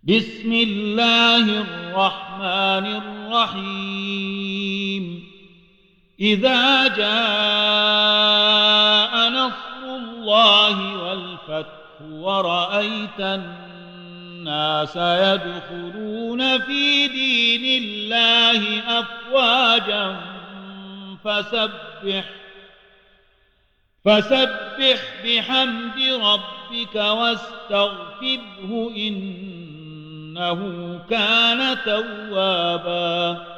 بسم الله الرحمن الرحيم إذا جاء نصر الله والفتح ورأيت الناس يدخلون في دين الله أفواجا فسبح بحمد ربك واستغفره إنه كان توابا